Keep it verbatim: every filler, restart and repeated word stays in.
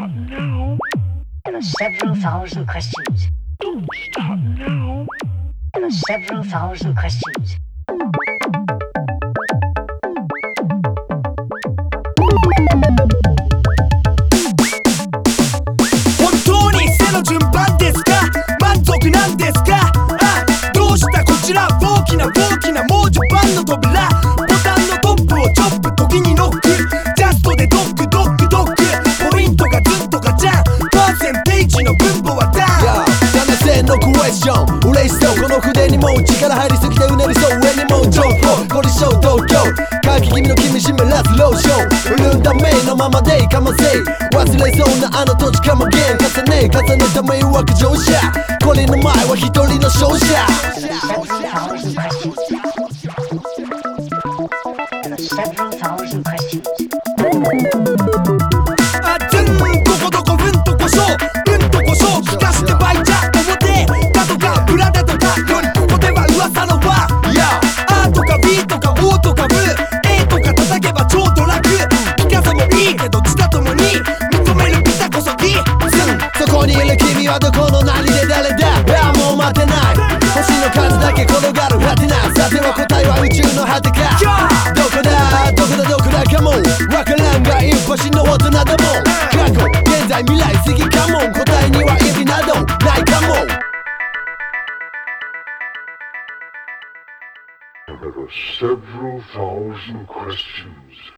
stop now. There are several thousand questions. Don't stop now. There are several thousand questions. 嬉しそうこの筆にも力入りすぎてうねりそう上にも情報ゴリショー東京乾き気味の君湿らずローション潤んだ目のままでいかませ忘れそうなあの土地かもゲン重ね重ねた迷惑乗車これの前は一人の勝者あっつんここどこうんとこしょうんとこしょ聞かしてばいちゃ表だとか裏だとかよりここでは噂の輪あとか B とか O とか V A とか叩けば超ドラッグピカソもいいけど自他ともに認めるピタこそ D そこにいる君はどこの何で誰だああもう待てない星の数だけ転がるハテナさては答えは宇宙の果てかどこだどこだどこだかもわからんが一発の大人だもん過去現在未来過ぎかも答えには意味などないかも There are several thousand questions.